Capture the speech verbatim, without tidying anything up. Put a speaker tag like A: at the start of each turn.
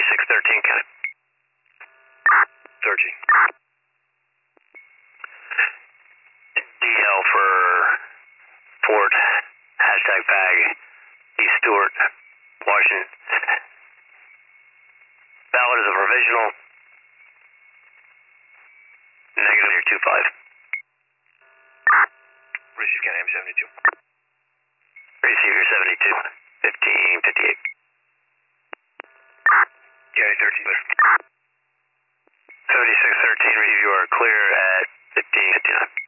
A: thirty-six thirteen, County. Searching. D L for Fort, hashtag bag, East Stewart, Washington. Valid as a provisional. Negative near two five. Receive County M seventy-two. Receiver seventy-two, fifteen fifty-eight. County thirteen. seventy-six thirteen, you are clear at fifteen fifty-nine.